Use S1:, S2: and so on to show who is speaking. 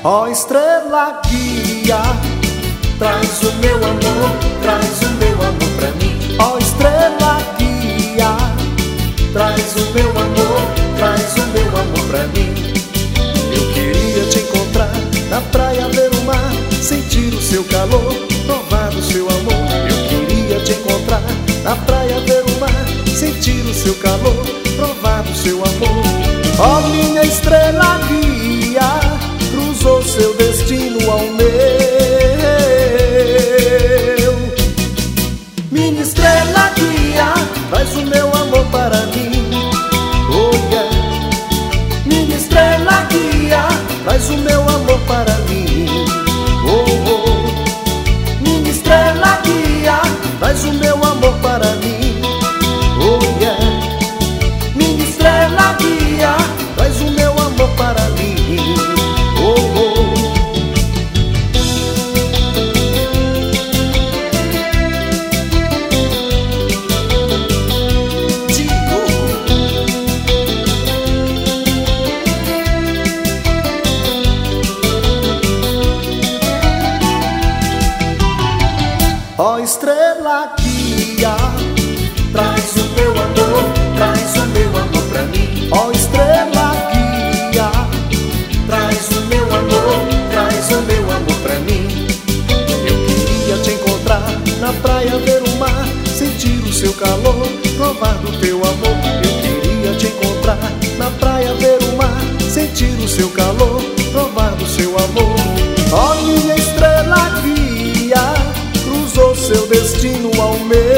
S1: Ó estrela guia, traz o meu amor pra mim. Ó estrela guia, traz o meu amor pra mim. Eu queria te encontrar na praia, ver o mar, sentir o seu calor, provar do seu amor. Eu queria te encontrar na praia, ver o mar, sentir o seu calor, provar do seu amor. Ó minha estrela guia, cruzou seu destino ao meu. Minha estrela guia, traz o meu amor para mim. Oh yeah. Minha estrela guia, traz o meu amor para mim. Oh oh. Minha estrela guia, traz o meu amor para mim. Oh yeah. Minha estrela guia, traz o meu amor para mim. Oh oh. Ó estrela guia, traz o meu amor pra mim. Ó estrela guia, traz o meu amor pra mim. Eu queria te encontrar na praia, ver o mar, sentir o seu calor, provar do teu amor. Eu queria te encontrar na praia, ver o mar, sentir o seu calor, provar do seu amor. Ó minha estrela guia, cruzou seu destino ao meu.